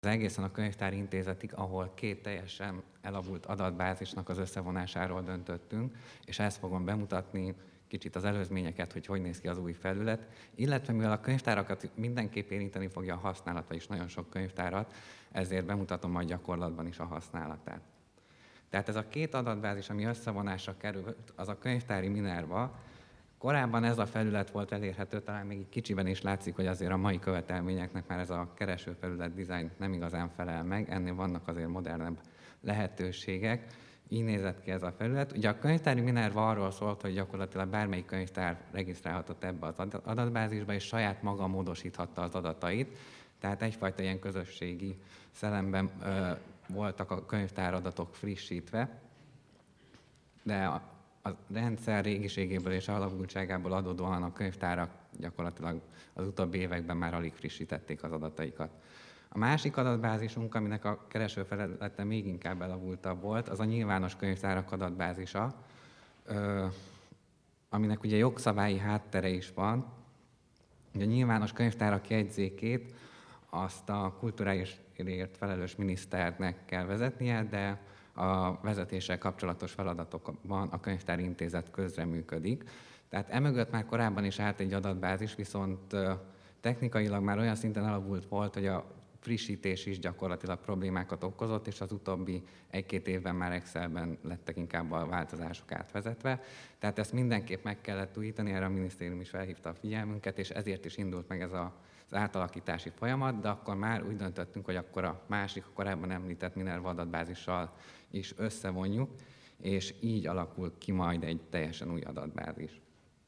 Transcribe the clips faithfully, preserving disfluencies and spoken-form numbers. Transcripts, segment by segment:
egészen a Könyvtári Intézetig, ahol két teljesen elavult adatbázisnak az összevonásáról döntöttünk, és ezt fogom bemutatni, kicsit az előzményeket, hogy hogy néz ki az új felület, illetve mivel a könyvtárakat mindenképp érinteni fogja a használata is, nagyon sok könyvtárat, ezért bemutatom majd gyakorlatban is a használatát. Tehát ez a két adatbázis, ami összevonásra került, az a könyvtári Minerva. Korábban ez a felület volt elérhető, talán még egy kicsiben is látszik, hogy azért a mai követelményeknek már ez a keresőfelület dizájn nem igazán felel meg, ennél vannak azért modernebb lehetőségek. Így nézett ki ez a felület. Ugye a könyvtári Minerva arról szólt, hogy gyakorlatilag bármelyik könyvtár regisztrálhatott ebbe az adatbázisba, és saját maga módosíthatta az adatait. Tehát egyfajta ilyen közösségi szellemben ö, voltak a könyvtáradatok frissítve, de a, a rendszer régiségéből és alapultságából adódóan a könyvtárak gyakorlatilag az utóbbi években már alig frissítették az adataikat. A másik adatbázisunk, aminek a keresőfelülete még inkább elavultabb volt, az a nyilvános könyvtárak adatbázisa, ö, aminek ugye jogszabályi háttere is van. Ugye a nyilvános könyvtárak jegyzékét azt a kulturálisért felelős miniszternek kell vezetnie, de a vezetéssel kapcsolatos feladatokban a Könyvtári Intézet közreműködik. Tehát emögött már korábban is állt egy adatbázis, viszont technikailag már olyan szinten elavult volt, hogy a frissítés is gyakorlatilag problémákat okozott, és az utóbbi egy-két évben már Excelben lettek inkább a változások átvezetve. Tehát ezt mindenképp meg kellett újítani, erre a minisztérium is felhívta a figyelmünket, és ezért is indult meg ez a az átalakítási folyamat, de akkor már úgy döntöttünk, hogy akkor a másik, a korábban említett Minerva adatbázissal is összevonjuk, és így alakul ki majd egy teljesen új adatbázis.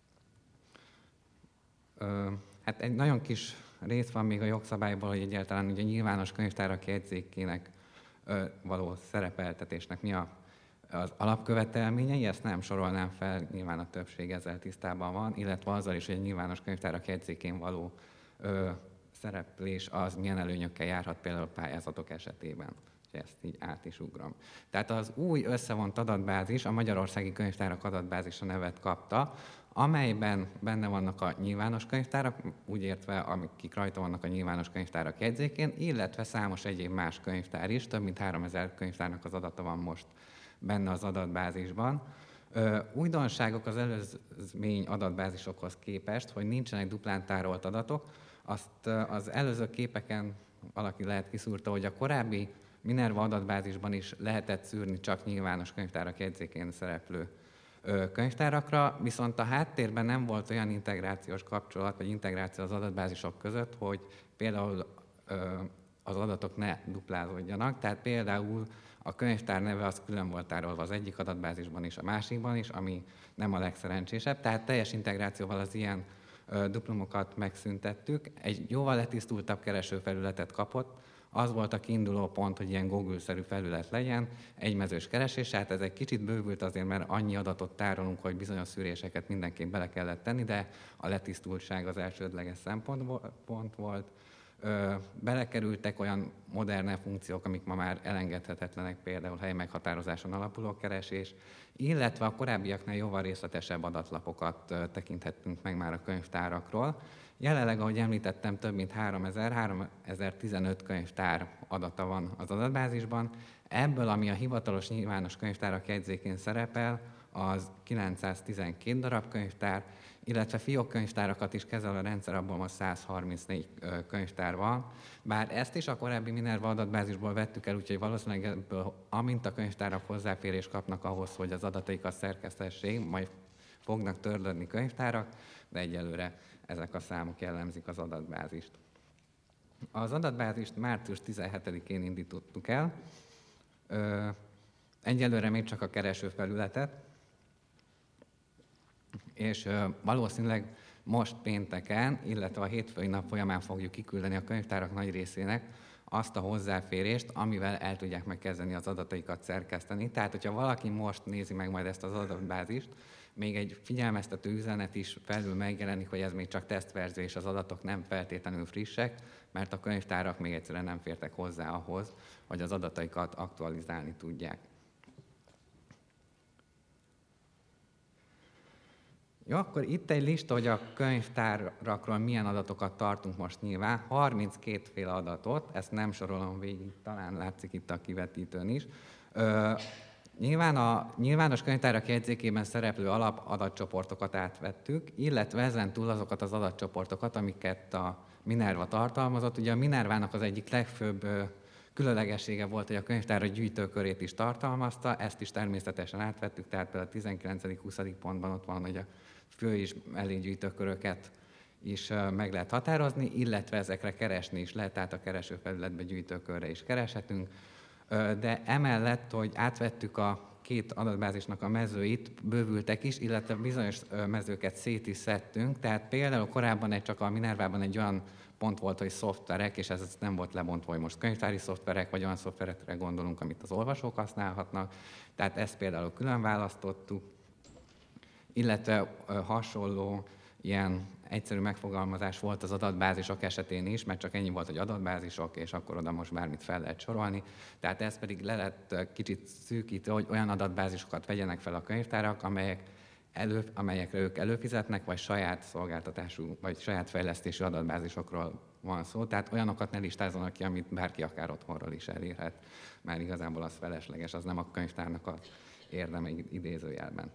Ö, hát egy nagyon kis rész van még a jogszabályból, hogy egyáltalán ugye nyilvános könyvtárak jegyzékének ö, való szerepeltetésnek mi a, az alapkövetelményei, ezt nem sorolnám fel, nyilván a többség ezzel tisztában van, illetve azzal is, hogy a nyilvános könyvtárak jegyzékén való Ö, szereplés az milyen előnyökkel járhat például pályázatok esetében. Ezt így át is ugrom. Tehát az új összevont adatbázis, a Magyarországi Könyvtárak adatbázisa nevet kapta, amelyben benne vannak a nyilvános könyvtárak, úgy értve, akik rajta vannak a nyilvános könyvtárak jegyzékén, illetve számos egyéb más könyvtár is, több mint háromezer könyvtárnak az adata van most benne az adatbázisban. Ö, újdonságok az előzmény adatbázisokhoz képest, hogy nincsenek duplán tárolt adatok. Azt az előző képeken valaki lehet kiszúrta, hogy a korábbi Minerva adatbázisban is lehetett szűrni csak nyilvános könyvtárak jegyzékén szereplő ö, könyvtárakra, viszont a háttérben nem volt olyan integrációs kapcsolat, vagy integráció az adatbázisok között, hogy például ö, az adatok ne duplázódjanak. Tehát például a könyvtár neve az külön volt tárolva az egyik adatbázisban is, a másikban is, ami nem a legszerencsésebb. Tehát teljes integrációval az ilyen ö, duplumokat megszüntettük. Egy jóval letisztultabb keresőfelületet kapott. Az volt a kiinduló pont, hogy ilyen Google-szerű felület legyen, egymezős keresés, hát ez egy kicsit bővült azért, mert annyi adatot tárolunk, hogy bizonyos szűréseket mindenképp bele kellett tenni, de a letisztultság az elsődleges szempont volt. Ö, belekerültek olyan modern funkciók, amik ma már elengedhetetlenek, például helymeghatározáson alapuló keresés, illetve a korábbiaknál jóval részletesebb adatlapokat ö, tekinthettünk meg már a könyvtárakról. Jelenleg, ahogy említettem, több mint háromezer, háromezer-tizenöt könyvtár adata van az adatbázisban. Ebből, ami a hivatalos nyilvános könyvtárak jegyzékén szerepel, az kilencszáztizenkét darab könyvtár, illetve fiókkönyvtárakat is kezel a rendszer, abból most száz harmincnégy könyvtár van. Bár ezt is a korábbi Minerva adatbázisból vettük el, úgyhogy valószínűleg ebből, amint a könyvtárak hozzáférést kapnak ahhoz, hogy az adataikat szerkesztessék, majd fognak törlődni könyvtárak, de egyelőre ezek a számok jellemzik az adatbázist. Az adatbázist március tizenhetedikén indítottuk el. Ö, egyelőre még csak a keresőfelületet, és ö, valószínűleg most pénteken, illetve a hétfői nap folyamán fogjuk kiküldeni a könyvtárak nagy részének azt a hozzáférést, amivel el tudják megkezdeni az adataikat szerkeszteni. Tehát, hogyha valaki most nézi meg majd ezt az adatbázist, még egy figyelmeztető üzenet is felül megjelenik, hogy ez még csak tesztverzió, és az adatok nem feltétlenül frissek, mert a könyvtárak még egyszerűen nem fértek hozzá ahhoz, hogy az adataikat aktualizálni tudják. Jó, akkor itt egy lista, hogy a könyvtárakról milyen adatokat tartunk most nyilván. harminckét féle adatot, ezt nem sorolom végig, talán látszik itt a kivetítőn is. Ö, nyilván a nyilvános könyvtárak jegyzékében szereplő alapadatcsoportokat átvettük, illetve ezen túl azokat az adatcsoportokat, amiket a Minerva tartalmazott. Ugye a Minervának az egyik legfőbb különlegessége volt, hogy a könyvtára gyűjtőkörét is tartalmazta, ezt is természetesen átvettük, tehát például a tizenkilencedik-huszadik pontban ott van, hogy a fő és mellégyűjtőköröket is meg lehet határozni, illetve ezekre keresni is lehet, tehát a keresőfelületbe gyűjtőkörre is kereshetünk. De emellett, hogy átvettük a két adatbázisnak a mezőit, bővültek is, illetve bizonyos mezőket szét is szedtünk, tehát például korábban egy, csak a Minervában egy olyan pont volt, hogy szoftverek, és ez nem volt lebontva, hogy most könyvtári szoftverek, vagy olyan szoftverekre gondolunk, amit az olvasók használhatnak, tehát ezt például külön választottuk, illetve hasonló ilyen egyszerű megfogalmazás volt az adatbázisok esetén is, mert csak ennyi volt, hogy adatbázisok, és akkor oda most bármit fel lehet sorolni. Tehát ez pedig le lett kicsit szűkítő, hogy olyan adatbázisokat vegyenek fel a könyvtárak, amelyek elő, amelyekre ők előfizetnek, vagy saját szolgáltatású, vagy saját fejlesztésű adatbázisokról van szó. Tehát olyanokat ne listázzanak ki, amit bárki akár otthonról is elérhet, mert igazából az felesleges, az nem a könyvtárnak az érdeme idézőjelben.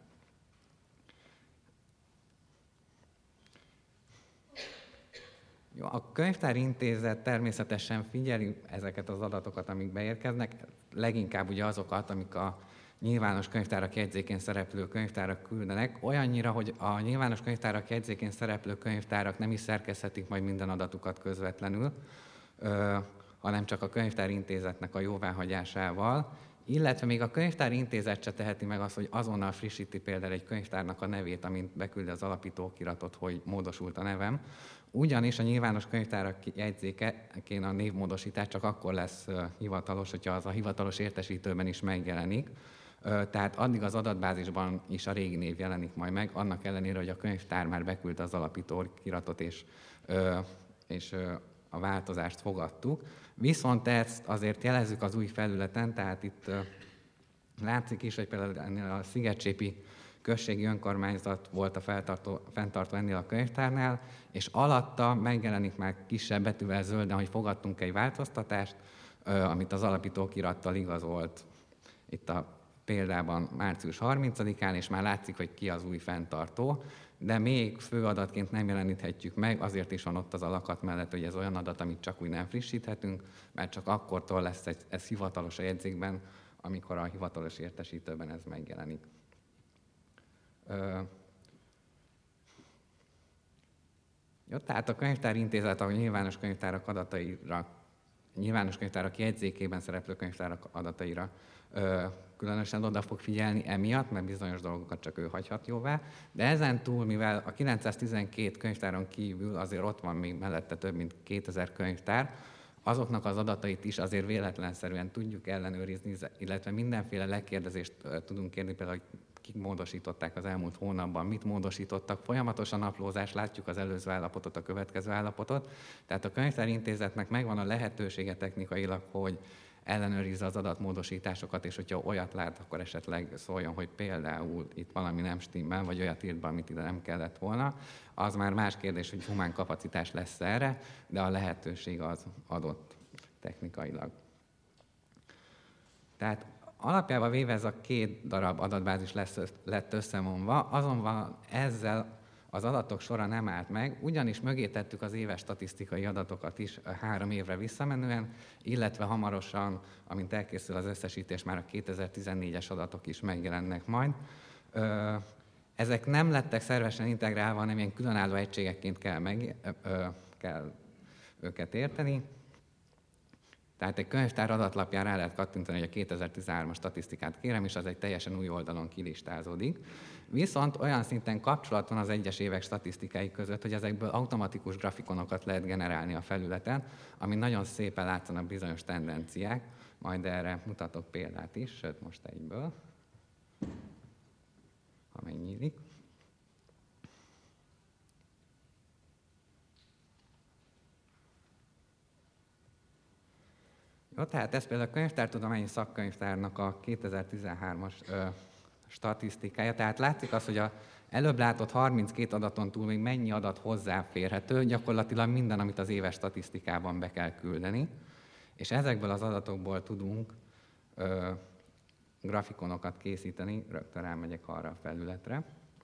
Jó, a könyvtári intézet természetesen figyeli ezeket az adatokat, amik beérkeznek, leginkább ugye azokat, amik a nyilvános könyvtárak jegyzékén szereplő könyvtárak küldenek, olyannyira, hogy a nyilvános könyvtárak jegyzékén szereplő könyvtárak nem is szerkeszthetik majd minden adatukat közvetlenül, ö, hanem csak a könyvtári intézetnek a jóváhagyásával, illetve még a könyvtári intézet se teheti meg azt, hogy azonnal frissíti például egy könyvtárnak a nevét, amint beküldi az alapító okiratot, hogy módosult a nevem. Ugyanis a nyilvános könyvtárak jegyzékén a névmódosítás csak akkor lesz hivatalos, hogyha az a hivatalos értesítőben is megjelenik. Tehát addig az adatbázisban is a régi név jelenik majd meg, annak ellenére, hogy a könyvtár már beküldte az alapító okiratot, és, és a változást fogadtuk. Viszont ezt azért jelezzük az új felületen, tehát itt látszik is, hogy például ennél a Szigetcsépi községi önkormányzat volt a feltartó, fenntartó ennél a könyvtárnál, és alatta megjelenik már kisebb betűvel zölden, hogy fogadtunk egy változtatást, amit az alapító okirattal igazolt itt a példában március harmincadikán, és már látszik, hogy ki az új fenntartó, de még főadatként nem jeleníthetjük meg, azért is van ott az a lakat mellett, hogy ez olyan adat, amit csak úgy nem frissíthetünk, mert csak akkortól lesz ez, ez hivatalos a jegyzékben, amikor a hivatalos értesítőben ez megjelenik. Ö... Jó, tehát a könyvtári intézet a nyilvános könyvtárak adataira, nyilvános könyvtárak jegyzékében szereplő könyvtárak adataira ö, különösen oda fog figyelni emiatt, mert bizonyos dolgokat csak ő hagyhat jóvá. De ezen túl, mivel a kilencszáztizenkét könyvtáron kívül azért ott van még mellette több mint kétezer könyvtár, azoknak az adatait is azért véletlenszerűen tudjuk ellenőrizni, illetve mindenféle lekérdezést tudunk kérni, például, hogy kik módosították az elmúlt hónapban, mit módosítottak, folyamatos a naplózás, látjuk az előző állapotot, a következő állapotot. Tehát a könyvtári intézetnek megvan a lehetősége technikailag, hogy ellenőrizze az adatmódosításokat, és hogyha olyat lát, akkor esetleg szóljon, hogy például itt valami nem stimmel, vagy olyat írt be, amit ide nem kellett volna. Az már más kérdés, hogy humán kapacitás lesz erre, de a lehetőség az adott technikailag. Tehát alapjában véve ez a két darab adatbázis lesz, lett összevonva, azonban ezzel az adatok sora nem állt meg, ugyanis mögé tettük az éves statisztikai adatokat is három évre visszamenően, illetve hamarosan, amint elkészül az összesítés, már a kétezer-tizennégyes adatok is megjelennek majd. Ezek nem lettek szervesen integrálva, hanem ilyen különálló egységekként kell, meg, kell őket érteni. Tehát egy könyvtár adatlapján rá lehet kattintani, hogy a kétezer-tizenhármas statisztikát kérem, és az egy teljesen új oldalon kilistázódik. Viszont olyan szinten kapcsolat van az egyes évek statisztikái között, hogy ezekből automatikus grafikonokat lehet generálni a felületen, ami nagyon szépen látszanak bizonyos tendenciák, majd erre mutatok példát is, sőt most egyből, ha megnyílik. Jó, tehát ez például a könyvtártudományi szakkönyvtárnak a kétezer-tizenhármas ö, statisztikája. Tehát látszik az, hogy a előbb látott harminckét adaton túl még mennyi adat hozzáférhető, gyakorlatilag minden, amit az éves statisztikában be kell küldeni, és ezekből az adatokból tudunk ö, grafikonokat készíteni, rögtön rámegyek arra a felületre.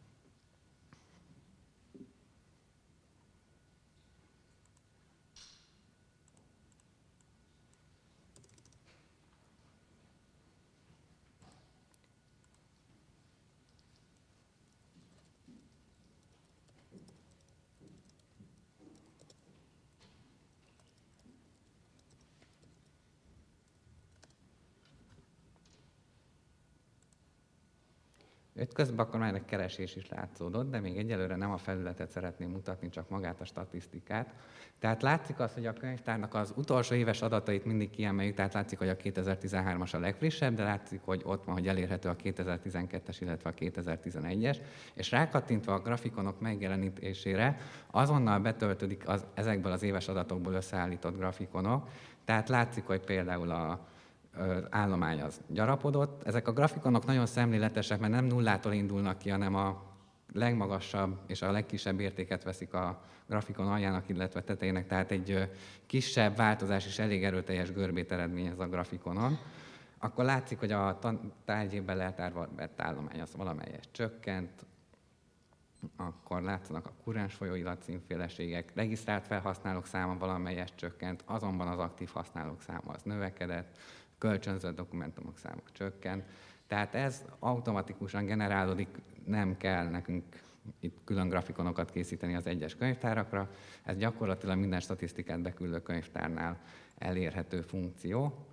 Itt közben akkor már egy keresés is látszódott, de még egyelőre nem a felületet szeretném mutatni, csak magát a statisztikát. Tehát látszik az, hogy a könyvtárnak az utolsó éves adatait mindig kiemeljük, tehát látszik, hogy a kétezer-tizenhármas a legfrissebb, de látszik, hogy ott van, hogy elérhető a kétezer-tizenkettes, illetve a kétezer-tizenegyes, és rákattintva a grafikonok megjelenítésére azonnal betöltődik az, ezekből az éves adatokból összeállított grafikonok, tehát látszik, hogy például a az állomány az gyarapodott. Ezek a grafikonok nagyon szemléletesek, mert nem nullától indulnak ki, hanem a legmagasabb és a legkisebb értéket veszik a grafikon aljának, illetve tetejének, tehát egy kisebb változás is elég erőteljes görbét eredményez a grafikonon. Akkor látszik, hogy a tárgyében leltárva vett állomány az valamelyest csökkent, akkor látszanak a kurrens folyóirat címféleségek, regisztrált felhasználók száma valamelyest csökkent, azonban az aktív használók száma az növekedett, kölcsönzött dokumentumok száma csökkent. Tehát ez automatikusan generálódik, nem kell nekünk itt külön grafikonokat készíteni az egyes könyvtárakra. Ez gyakorlatilag minden statisztikát beküldő könyvtárnál elérhető funkció.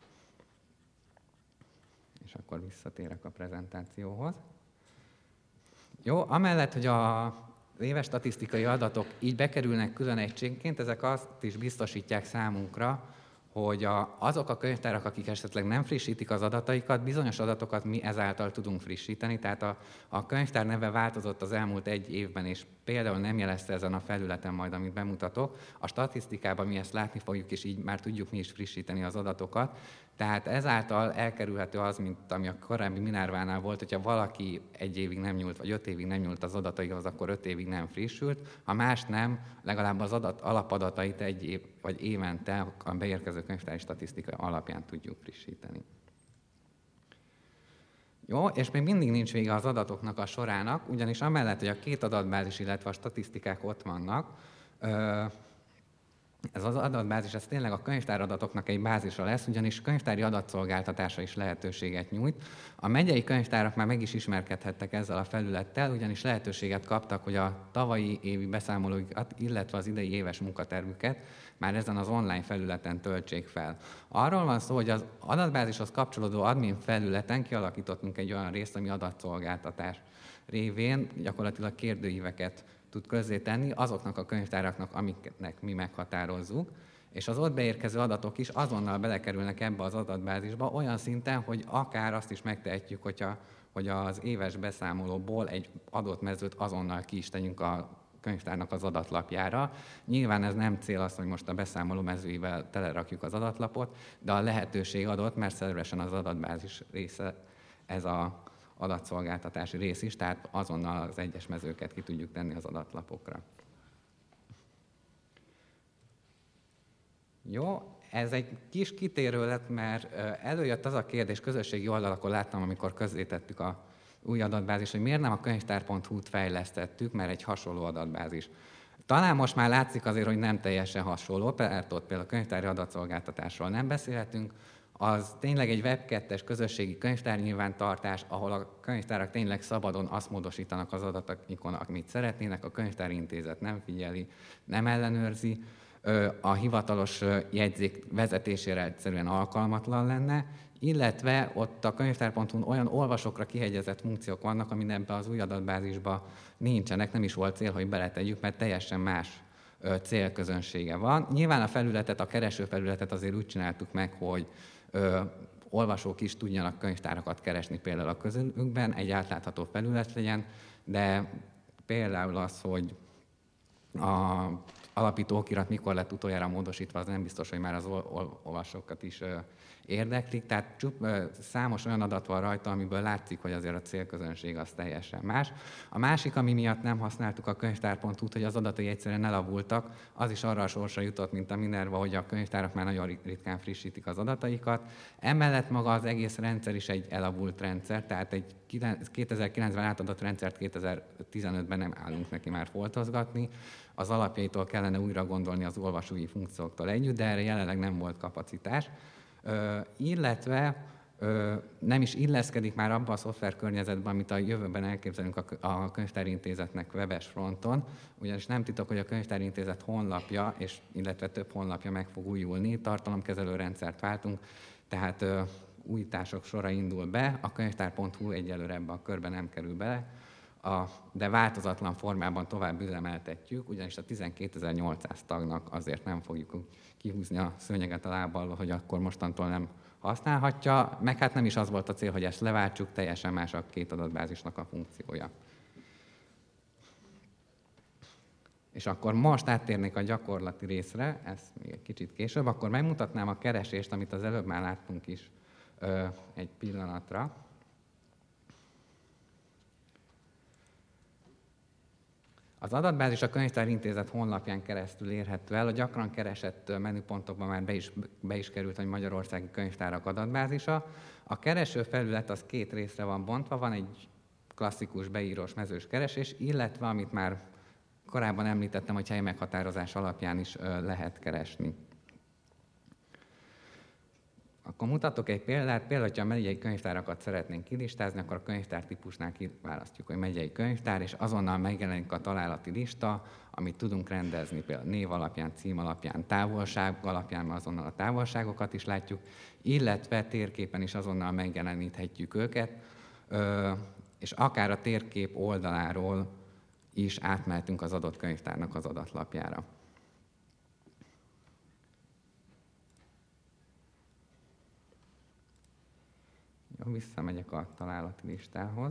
És akkor visszatérek a prezentációhoz. Jó, amellett, hogy a éves statisztikai adatok így bekerülnek külön egységként, ezek azt is biztosítják számunkra, hogy a, azok a könyvtárak, akik esetleg nem frissítik az adataikat, bizonyos adatokat mi ezáltal tudunk frissíteni. Tehát a, a könyvtár neve változott az elmúlt egy évben, és például nem jelezte ezen a felületen majd, amit bemutatok. A statisztikában mi ezt látni fogjuk, és így már tudjuk mi is frissíteni az adatokat. Tehát ezáltal elkerülhető az, mint ami a korábbi Minervánál volt, hogyha valaki egy évig nem nyúlt, vagy öt évig nem nyúlt az adataihoz, akkor öt évig nem frissült. Ha más nem, legalább az adat, alapadatait egy év, vagy évente a beérkező könyvtári statisztika alapján tudjuk frissíteni. Jó, és még mindig nincs vége az adatoknak a sorának, ugyanis amellett, hogy a két adatbázis, illetve a statisztikák ott vannak, ez az adatbázis, ez tényleg a könyvtáradatoknak egy bázisa lesz, ugyanis könyvtári adatszolgáltatása is lehetőséget nyújt. A megyei könyvtárak már meg is ismerkedhettek ezzel a felülettel, ugyanis lehetőséget kaptak, hogy a tavalyi évi beszámolóikat, illetve az idei éves munkatervüket már ezen az online felületen töltsék fel. Arról van szó, hogy az adatbázishoz kapcsolódó admin felületen kialakítottunk egy olyan részt, ami adatszolgáltatás révén gyakorlatilag kérdőíveket tud közzétenni azoknak a könyvtáraknak, amiknek mi meghatározzuk, és az ott beérkező adatok is azonnal belekerülnek ebbe az adatbázisba olyan szinten, hogy akár azt is megtehetjük, hogyha, hogy az éves beszámolóból egy adott mezőt azonnal ki is tegyünk a könyvtárnak az adatlapjára. Nyilván ez nem cél az, hogy most a beszámoló mezőivel telerakjuk az adatlapot, de a lehetőség adott, mert szervesen az adatbázis része ez a adatszolgáltatási rész is, tehát azonnal az egyes mezőket ki tudjuk tenni az adatlapokra. Jó, ez egy kis kitérő lett, mert előjött az a kérdés, közösségi oldalakon láttam, amikor közzétettük a új adatbázis, hogy miért nem a könyvtár pont hu-t fejlesztettük, mert egy hasonló adatbázis. Talán most már látszik azért, hogy nem teljesen hasonló, mert ott például a könyvtári adatszolgáltatásról nem beszélhetünk, az tényleg egy web kettes közösségi könyvtárnyilvántartás, ahol a könyvtárak tényleg szabadon azt módosítanak az adatokon, amit szeretnének, a könyvtári intézet nem figyeli, nem ellenőrzi, a hivatalos jegyzék vezetésére egyszerűen alkalmatlan lenne, illetve ott a könyvtár pont hu-n olyan olvasókra kihegyezett funkciók vannak, ami ebben az új adatbázisban nincsenek, nem is volt cél, hogy beletegyük, mert teljesen más célközönsége van. Nyilván a felületet, a keresőfelületet azért úgy csináltuk meg, hogy ö, olvasók is tudjanak könyvtárakat keresni például a közülükben, egy átlátható felület legyen, de például az, hogy a alapító okirat mikor lett utoljára módosítva, az nem biztos, hogy már az ol- ol- olvasókat is ö, érdeklik. Tehát csup, ö, számos olyan adat van rajta, amiből látszik, hogy azért a célközönség az teljesen más. A másik, ami miatt nem használtuk a könyvtár pont hu-t, hogy az adatai egyszerűen elavultak, az is arra a sorsra jutott, mint a Minerva, hogy a könyvtárak már nagyon ritkán frissítik az adataikat. Emellett maga az egész rendszer is egy elavult rendszer, tehát egy kétezer-kilencben átadott rendszert kétezer-tizenötben nem állunk neki már foltozgatni. Az alapjaitól kellene újra gondolni az olvasói funkcióktól együtt, de erre jelenleg nem volt kapacitás. Ö, illetve ö, nem is illeszkedik már abba a szoftver környezetben, amit a jövőben elképzelünk a, a könyvtárintézetnek webes fronton, ugyanis nem titok, hogy a könyvtárintézet honlapja, és, illetve több honlapja meg fog újulni, tartalomkezelő rendszert váltunk, tehát ö, újítások sora indul be, a könyvtár pont hu egyelőre ebbe a körbe nem kerül bele, A, de változatlan formában tovább üzemeltetjük, ugyanis a tizenkétezer-nyolcszáz tagnak azért nem fogjuk kihúzni a szőnyeget a lábbal, hogy akkor mostantól nem használhatja, meg hát nem is az volt a cél, hogy ezt leváltsuk, teljesen más a két adatbázisnak a funkciója. És akkor most áttérnék a gyakorlati részre, ez még egy kicsit később, akkor megmutatnám a keresést, amit az előbb már láttunk is ö, egy pillanatra. Az adatbázis a Könyvtárintézet honlapján keresztül érhető el. A gyakran keresett menüpontokban már be is, be is került, hogy Magyarországi Könyvtárak adatbázisa. A kereső felület az két részre van bontva, van egy klasszikus beírós mezős keresés, illetve amit már korábban említettem, hogy helymeghatározás alapján is lehet keresni. Akkor mutatok egy példát. Például, hogyha a megyei könyvtárakat szeretnénk kilistázni, akkor a könyvtár típusnál kiválasztjuk, hogy megyei könyvtár, és azonnal megjelenik a találati lista, amit tudunk rendezni, például név alapján, cím alapján, távolság alapján, azonnal a távolságokat is látjuk, illetve térképen is azonnal megjeleníthetjük őket, és akár a térkép oldaláról is átmehetünk az adott könyvtárnak az adatlapjára. Jó, visszamegyek a találati listához.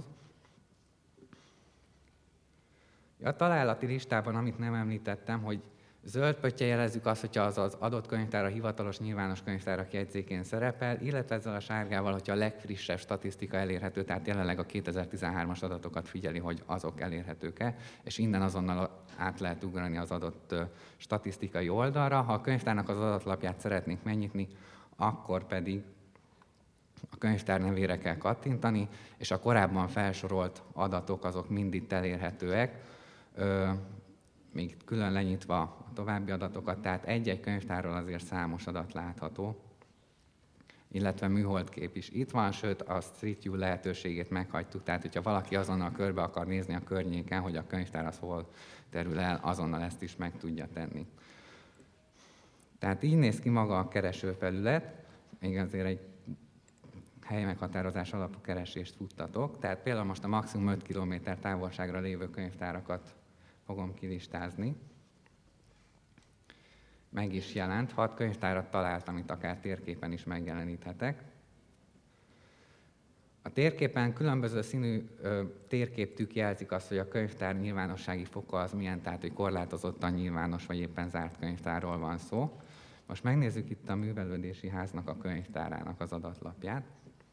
A találati listában, amit nem említettem, hogy zöld pöttye jelezzük azt, hogyha az az adott könyvtár a hivatalos nyilvános könyvtárak jegyzékén szerepel, illetve ezzel a sárgával, hogyha a legfrissebb statisztika elérhető, tehát jelenleg a kétezer-tizenhármas adatokat figyeli, hogy azok elérhetők-e, és innen azonnal át lehet ugrani az adott statisztikai oldalra. Ha a könyvtárnak az adatlapját szeretnénk megnyitni, akkor pedig a könyvtár nevére kell kattintani, és a korábban felsorolt adatok azok mind itt elérhetőek, még külön lenyitva a további adatokat, tehát egy-egy könyvtárról azért számos adat látható, illetve műholdkép is itt van, sőt a Street View lehetőségét meghagytuk, tehát hogyha valaki azonnal körbe akar nézni a környéken, hogy a könyvtár az hol terül el, azonnal ezt is meg tudja tenni. Tehát így néz ki maga a keresőfelület, még azért egy helymeghatározás alapú keresést futtatok, tehát például most a maximum öt kilométer távolságra lévő könyvtárakat fogom kilistázni. Meg is jelent, hat könyvtárat találtam, amit akár térképen is megjeleníthetek. A térképen különböző színű ö, térképtük jelzik azt, hogy a könyvtár nyilvánossági foka az milyen, tehát hogy korlátozottan nyilvános vagy éppen zárt könyvtárról van szó. Most megnézzük itt a művelődési háznak a könyvtárának az adatlapját.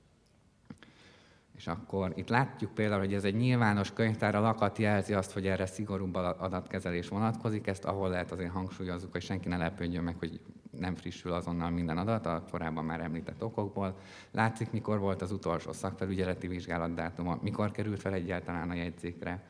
És akkor itt látjuk például, hogy ez egy nyilvános könyvtár, a lakat jelzi azt, hogy erre szigorúbb adatkezelés vonatkozik, ezt ahol lehet azért hangsúlyozzuk, hogy senki ne lepődjön meg, hogy nem frissül azonnal minden adat, a korábban már említett okokból. Látszik, mikor volt az utolsó szakfelügyeleti vizsgálat dátuma, mikor került fel egyáltalán a jegyzékre.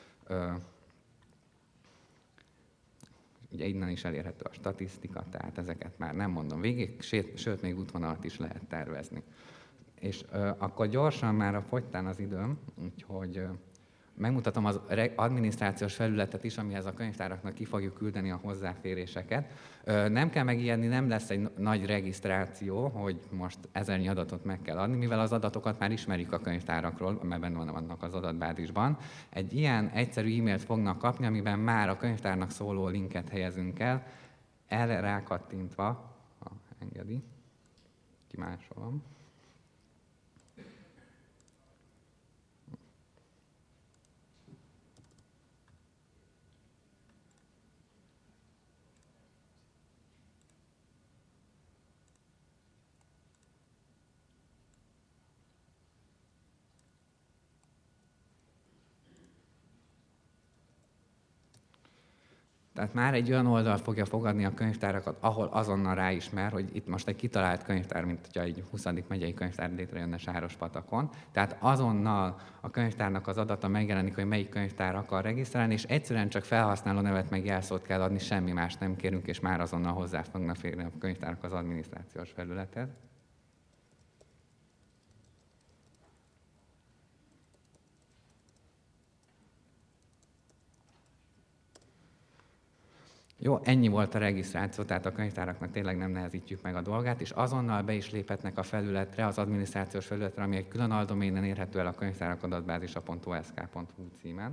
Ugye innen is elérhető a statisztika, tehát ezeket már nem mondom végig, sőt, még útvonalat is lehet tervezni. És ö, akkor gyorsan már a fogytán az időm, úgyhogy ö, megmutatom az adminisztrációs felületet is, amihez a könyvtáraknak ki fogjuk küldeni a hozzáféréseket. Ö, nem kell megijedni, nem lesz egy nagy regisztráció, hogy most ezernyi adatot meg kell adni, mivel az adatokat már ismerik a könyvtárakról, mert benne vannak az adatbázisban. Egy ilyen egyszerű e-mailt fognak kapni, amiben már a könyvtárnak szóló linket helyezünk el, erre rákattintva, ha engedi, kimásolom. Tehát már egy olyan oldal fogja fogadni a könyvtárakat, ahol azonnal ráismer, hogy itt most egy kitalált könyvtár, mint hogyha egy huszadik megyei könyvtár létrejönne Sárospatakon. Tehát azonnal a könyvtárnak az adata megjelenik, hogy melyik könyvtár akar regisztrálni, és egyszerűen csak felhasználó nevet meg jelszót kell adni, semmi más nem kérünk, és már azonnal hozzá fognak férni a könyvtárak az adminisztrációs felülethez. Jó, ennyi volt a regisztráció, tehát a könyvtáraknak tényleg nem nehezítjük meg a dolgát, és azonnal be is léphetnek a felületre, az adminisztrációs felületre, ami egy külön aldoménen érhető el a könyvtárak adatbázisa pont o s k pont h u címen.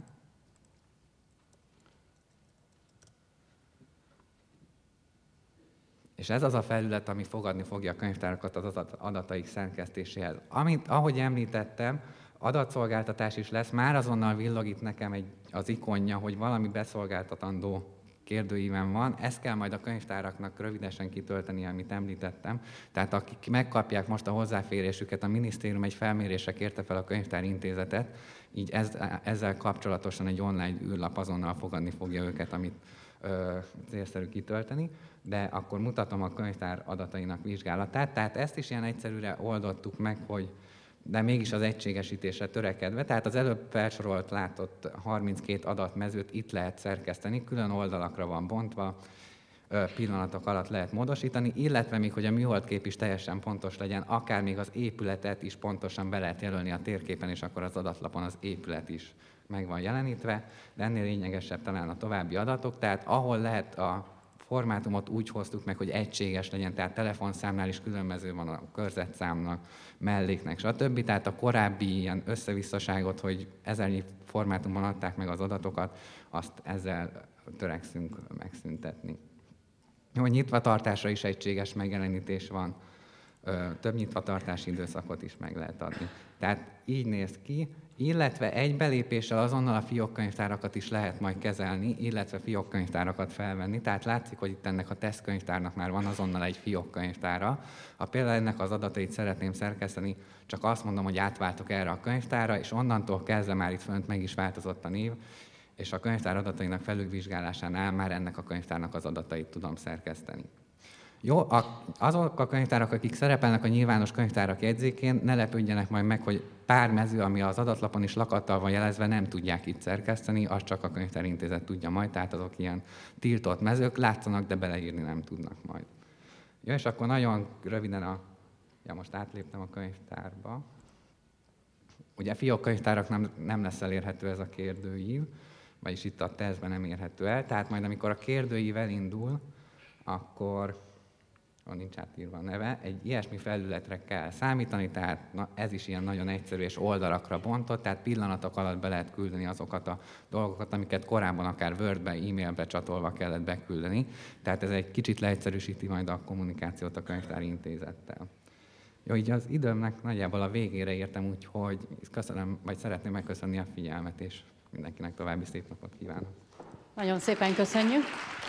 És ez az a felület, ami fogadni fogja a könyvtárakat az adataik szerkesztéséhez. Amint, ahogy említettem, adatszolgáltatás is lesz, már azonnal villog itt nekem egy, az ikonja, hogy valami beszolgáltatandó kérdőíven van, ezt kell majd a könyvtáraknak rövidesen kitölteni, amit említettem. Tehát akik megkapják most a hozzáférésüket, a minisztérium egy felmérésre kérte fel a könyvtárintézetet, így ez, ezzel kapcsolatosan egy online űrlap azonnal fogadni fogja őket, amit ö, célszerű kitölteni, de akkor mutatom a könyvtár adatainak vizsgálatát. Tehát ezt is ilyen egyszerűre oldottuk meg, hogy de mégis az egységesítésre törekedve. Tehát az előbb felsorolt látott harminckét adatmezőt itt lehet szerkeszteni, külön oldalakra van bontva, pillanatok alatt lehet módosítani, illetve még, hogy a műholdkép is teljesen pontos legyen, akár még az épületet is pontosan be lehet jelölni a térképen, és akkor az adatlapon az épület is meg van jelenítve, de ennél lényegesebb talán a további adatok, tehát ahol lehet a formátumot úgy hoztuk meg, hogy egységes legyen, tehát telefonszámnál is különböző van a körzetszámnak, melléknek, stb. Tehát a korábbi ilyen összevisszaságot, hogy ezernyi formátumban adták meg az adatokat, azt ezzel törekszünk megszüntetni. Hogy nyitvatartásra is egységes megjelenítés van, több nyitvatartási időszakot is meg lehet adni. Tehát így néz ki, illetve egy belépéssel azonnal a fiókkönyvtárakat is lehet majd kezelni, illetve fiókkönyvtárakat felvenni. Tehát látszik, hogy itt ennek a tesztkönyvtárnak már van azonnal egy fiókkönyvtára. Ha például ennek az adatait szeretném szerkeszteni, csak azt mondom, hogy átváltok erre a könyvtárra, és onnantól kezdve már itt fönt meg is változott a név, és a könyvtár adatainak felülvizsgálásánál már ennek a könyvtárnak az adatait tudom szerkeszteni. Jó, azok a könyvtárak, akik szerepelnek a nyilvános könyvtárak jegyzékén, ne lepődjenek majd meg, hogy pár mező, ami az adatlapon is lakattal van jelezve, nem tudják itt szerkeszteni, azt csak a könyvtárintézet tudja majd, tehát azok ilyen tiltott mezők, látszanak, de beleírni nem tudnak majd. Jó, és akkor nagyon röviden a... Ja, most átléptem a könyvtárba. Ugye fiókkönyvtárak nem, nem lesz elérhető ez a kérdőív, vagyis itt a tesztben nem érhető el, tehát majd amikor a kérdőív elindul, akkor... nincs átírva a neve, egy ilyesmi felületre kell számítani, tehát na, ez is ilyen nagyon egyszerű és oldalakra bontott, tehát pillanatok alatt be lehet küldeni azokat a dolgokat, amiket korábban akár Wordbe, e-mailbe csatolva kellett beküldeni. Tehát ez egy kicsit leegyszerűsíti majd a kommunikációt a könyvtári intézettel. Jó, így az időmnek nagyjából a végére értem, úgyhogy köszönöm, vagy szeretném megköszönni a figyelmet, és mindenkinek további szép napot kívánok. Nagyon szépen köszönjük.